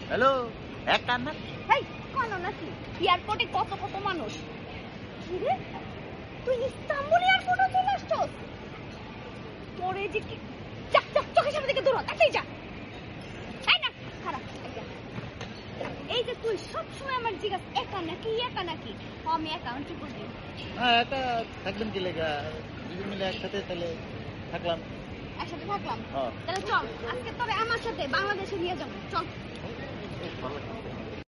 Hello, একা না? হেই, কেন নাকি? এয়ারপোর্টে কত কত মানুষ। কি রে? তুই ইস্তাম্বুল এয়ারপোর্টে চলে আসছস? তোরে যে কি যা যা চোখের সামনে থেকে দূর হ, তাড়াতাড়ি যা। এই না, খারাপ একদম। এই যে তুই সবসময় আমার জিজ্ঞাসা একা নাকি? আমি একা আনছি বলছি। হ্যাঁ, একা থাকবেন কি লেগা? দুজন মিলে একসাথে তাহলে থাকলাম। একসাথে থাকলাম। হ্যাঁ। তাহলে চল, আজকে তোরে আমার সাথে বাংলাদেশে নিয়ে যাবো। চল। ভালো লাগছে।